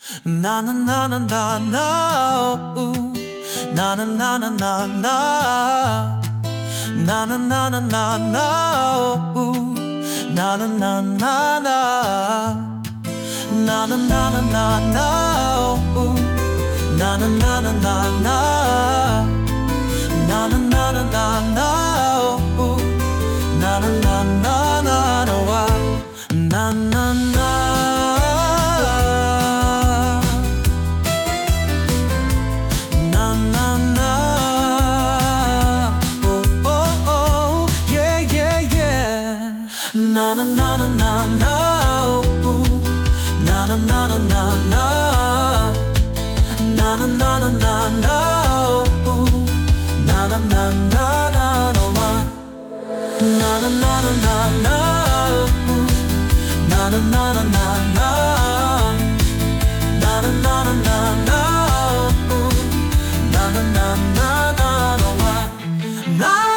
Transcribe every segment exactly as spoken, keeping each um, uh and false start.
Na na na na na na, ooh. Na na na na na na, na na na na na na, ooh. Na na na na na, na na na na na na, ooh. Na na na na na na, na na na na na na, ooh. Na na na na na na, na na na. Na na na na na na, ooh. Na na na na na na, na na na na na na, ooh. Na na na na na na, na na na na na na, ooh. Na na na na na na, na na na na na na, ooh. Na na na na na na, na.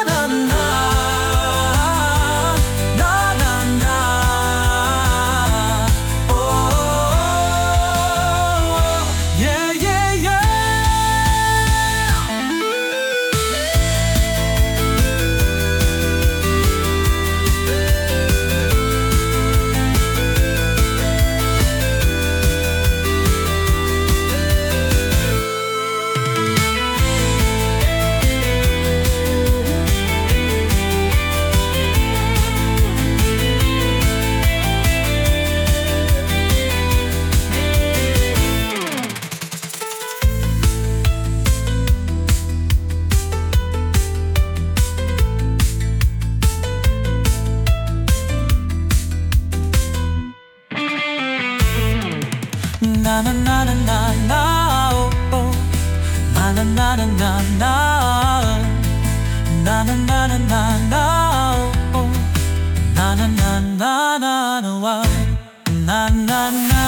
Na na na na na na, oh, oh. Na na na na na na, na na na na na na, oh, oh. Na na na na na na, na na na.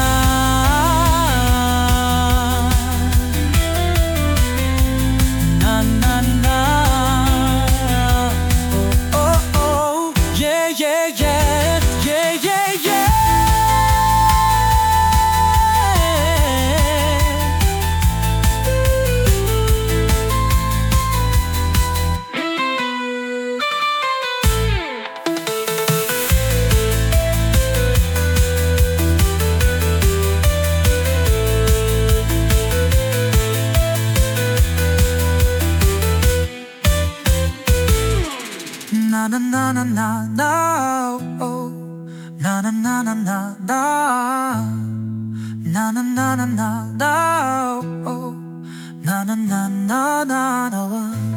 Na na na, oh, oh, oh. Yeah, yeah, yeah, yeah, yeah, yeah. Na na na na na na, oh. Na na na na na na, na na na na na na, oh. Na na na na na na.